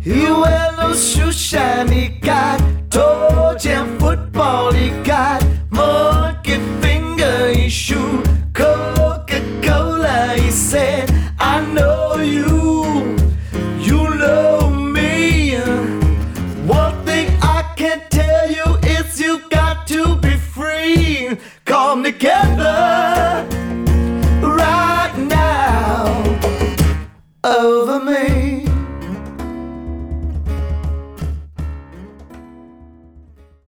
He wear those shoes shiny, got toe jam football, he got monkey finger, he shoot